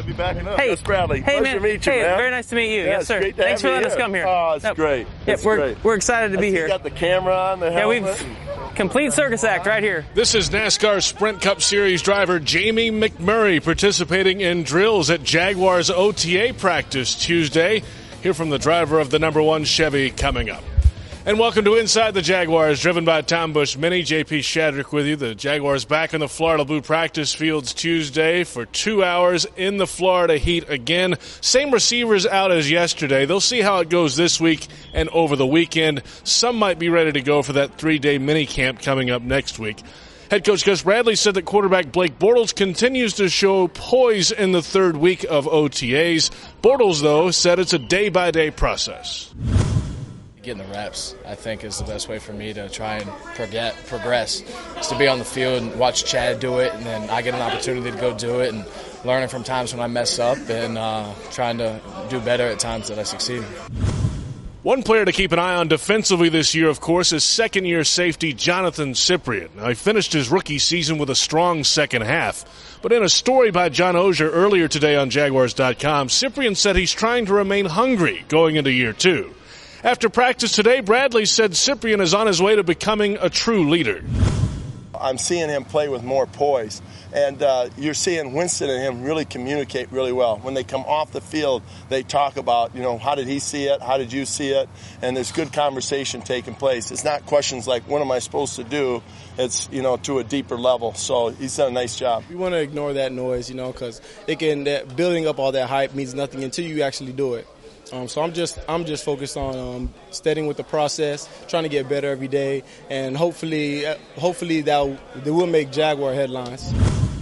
I'll be backing up. Hey, Gus Bradley. Hey, Pleasure man. to meet you, hey, man. very nice to meet you. Yeah, Yes, sir. great to Thanks for have letting you us come here. Oh, it's great. Yeah, It's we're great. we're excited to be here. You got the camera on, the helmet. Complete circus act right here. This is NASCAR Sprint Cup Series driver Jamie McMurray participating in drills at Jaguars OTA practice Tuesday. Hear from the driver of the #1 Chevy coming up. And welcome to Inside the Jaguars, driven by Tom Busch Mini. JP Shadrick with you. The Jaguars back in the Florida Blue practice fields Tuesday for 2 hours in the Florida heat again. Same receivers out as yesterday. They'll see how it goes this week and over the weekend. Some might be ready to go for that 3-day mini camp coming up next week. Head coach Gus Bradley said that quarterback Blake Bortles continues to show poise in the third week of OTAs. Bortles, though, said it's a day-by-day process. Getting the reps, I think, is the best way for me to try and progress. Is to be on the field and watch Chad do it, and then I get an opportunity to go do it, and learning from times when I mess up and trying to do better at times that I succeed. One player to keep an eye on defensively this year, of course, is second-year safety Johnathan Cyprien. Now, he finished his rookie season with a strong second half. But in a story by John Oehser earlier today on Jaguars.com, Cyprien said he's trying to remain hungry going into year two. After practice today, Bradley said Cyprien is on his way to becoming a true leader. I'm seeing him play with more poise, and you're seeing Winston and him really communicate really well. When they come off the field, they talk about, how did he see it? How did you see it? And there's good conversation taking place. It's not questions like, what am I supposed to do? It's, to a deeper level. So he's done a nice job. We want to ignore that noise, because building up all that hype means nothing until you actually do it. So I'm just focused on steadying with the process, trying to get better every day, and hopefully that will make Jaguar headlines.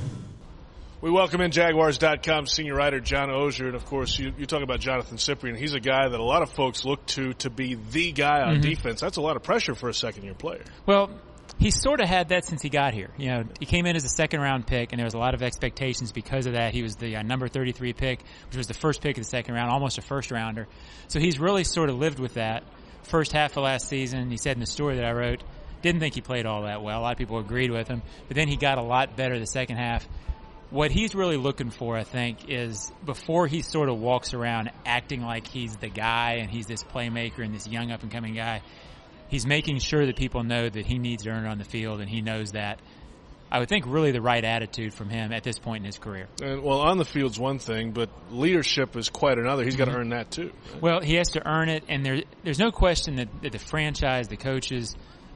We welcome in Jaguars.com senior writer John Oehser, and of course you talk about Johnathan Cyprien. He's a guy that a lot of folks look to be the guy on defense. That's a lot of pressure for a second-year player. Well, he sort of had that since he got here. He came in as a second-round pick, and there was a lot of expectations because of that. He was the number 33 pick, which was the first pick of the second round, almost a first-rounder. So he's really sort of lived with that. First half of last season, he said in the story that I wrote, didn't think he played all that well. A lot of people agreed with him. But then he got a lot better the second half. What he's really looking for, I think, is before he sort of walks around acting like he's the guy and he's this playmaker and this young up-and-coming guy, he's making sure that people know that he needs to earn it on the field, and he knows that. I would think really the right attitude from him at this point in his career. And, well, on the field's one thing, but leadership is quite another. He's got to earn that too. Well, he has to earn it, and there's no question that the franchise, the coaches,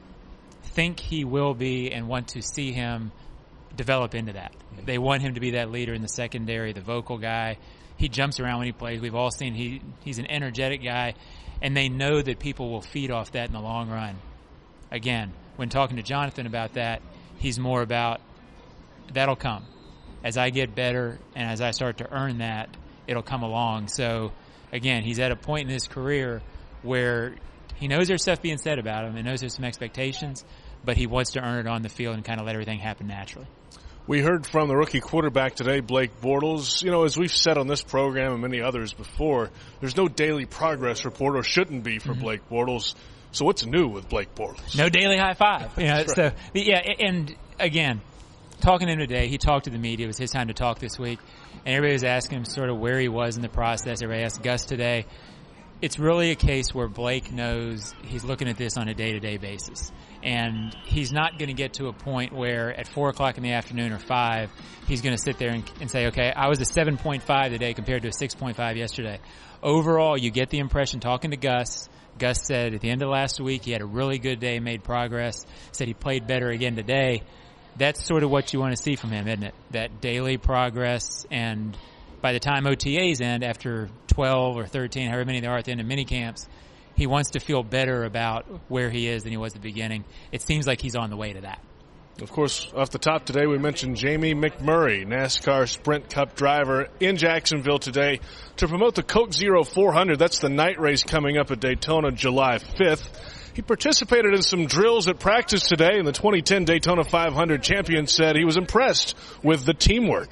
think he will be and want to see him develop into that. They want him to be that leader in the secondary, the vocal guy. He jumps around when he plays. We've all seen he's an energetic guy. And they know that people will feed off that in the long run. Again, when talking to Johnathan about that, he's more about that'll come. As I get better and as I start to earn that, it'll come along. So, again, he's at a point in his career where he knows there's stuff being said about him and knows there's some expectations, but he wants to earn it on the field and kind of let everything happen naturally. We heard from the rookie quarterback today, Blake Bortles. As we've said on this program and many others before, there's no daily progress report, or shouldn't be, for Blake Bortles. So what's new with Blake Bortles? No daily high five. So yeah, and again, talking to him today, he talked to the media. It was his time to talk this week, and everybody was asking him sort of where he was in the process. Everybody asked Gus today. It's really a case where Blake knows he's looking at this on a day-to-day basis. And he's not going to get to a point where at 4 o'clock in the afternoon or 5, he's going to sit there and say, okay, I was a 7.5 today compared to a 6.5 yesterday. Overall, you get the impression talking to Gus. Gus said at the end of last week he had a really good day, made progress, said he played better again today. That's sort of what you want to see from him, isn't it? That daily progress, and by the time OTAs end, after 12 or 13, however many there are at the end of mini camps, he wants to feel better about where he is than he was at the beginning. It seems like he's on the way to that. Of course, off the top today, we mentioned Jamie McMurray, NASCAR Sprint Cup driver in Jacksonville today to promote the Coke Zero 400. That's the night race coming up at Daytona July 5th. He participated in some drills at practice today, and the 2010 Daytona 500 champion said he was impressed with the teamwork.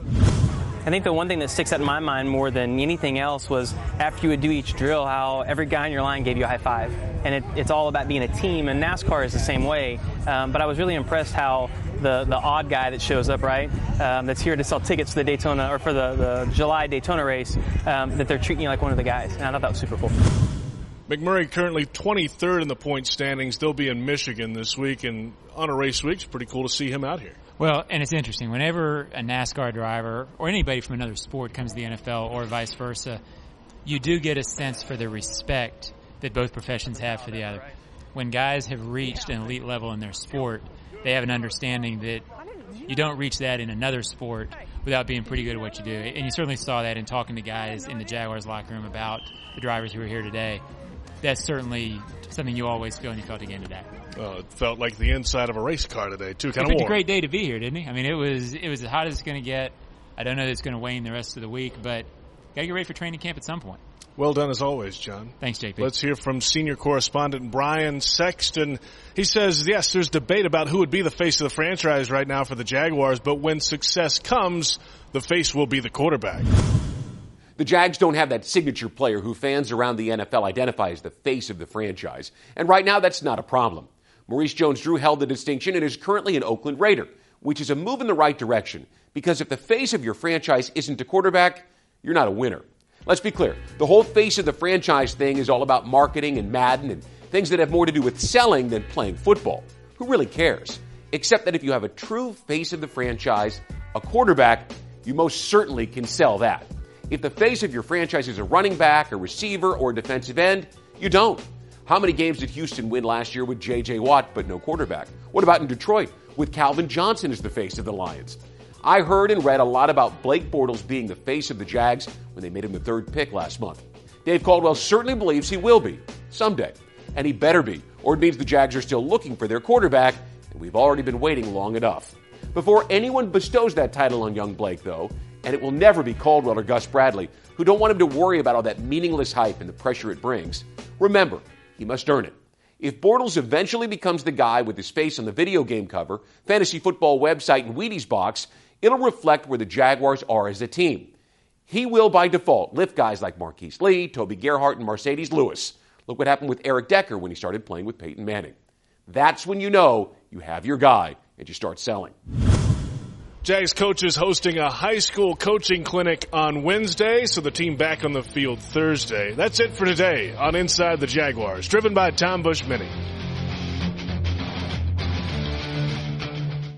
I think the one thing that sticks out in my mind more than anything else was after you would do each drill, how every guy in your line gave you a high five. And it's all about being a team, and NASCAR is the same way. But I was really impressed how the odd guy that shows up, right? That's here to sell tickets for the Daytona or for the July Daytona race. That they're treating you like one of the guys, and I thought that was super cool. McMurray currently 23rd in the point standings. They'll be in Michigan this week, and on a race week, it's pretty cool to see him out here. Well, and it's interesting. Whenever a NASCAR driver or anybody from another sport comes to the NFL or vice versa, you do get a sense for the respect that both professions have for the other. When guys have reached an elite level in their sport, they have an understanding that you don't reach that in another sport without being pretty good at what you do. And you certainly saw that in talking to guys in the Jaguars locker room about the drivers who were here today. That's certainly something you always feel, and you felt again today. It felt like the inside of a race car today, too. Kind of warm. He picked a great day to be here, didn't he? I mean, it was as hot as it's going to get. I don't know that it's going to wane the rest of the week, but got to get ready for training camp at some point. Well done as always, John. Thanks, JP. Let's hear from senior correspondent Brian Sexton. He says, yes, there's debate about who would be the face of the franchise right now for the Jaguars, but when success comes, the face will be the quarterback. The Jags don't have that signature player who fans around the NFL identify as the face of the franchise. And right now, that's not a problem. Maurice Jones-Drew held the distinction and is currently an Oakland Raider, which is a move in the right direction. Because if the face of your franchise isn't a quarterback, you're not a winner. Let's be clear. The whole face of the franchise thing is all about marketing and Madden and things that have more to do with selling than playing football. Who really cares? Except that if you have a true face of the franchise, a quarterback, you most certainly can sell that. If the face of your franchise is a running back, a receiver, or a defensive end, you don't. How many games did Houston win last year with J.J. Watt but no quarterback? What about in Detroit with Calvin Johnson as the face of the Lions? I heard and read a lot about Blake Bortles being the face of the Jags when they made him the third pick last month. Dave Caldwell certainly believes he will be, someday. And he better be, or it means the Jags are still looking for their quarterback, and we've already been waiting long enough. Before anyone bestows that title on young Blake, though, and it will never be Caldwell or Gus Bradley, who don't want him to worry about all that meaningless hype and the pressure it brings, remember, he must earn it. If Bortles eventually becomes the guy with his face on the video game cover, fantasy football website, and Wheaties box, it'll reflect where the Jaguars are as a team. He will, by default, lift guys like Marquise Lee, Toby Gerhart, and Mercedes Lewis. Look what happened with Eric Decker when he started playing with Peyton Manning. That's when you know you have your guy and you start selling. Jags coaches hosting a high school coaching clinic on Wednesday, so the team back on the field Thursday. That's it for today on Inside the Jaguars, driven by Tom Bush Mini.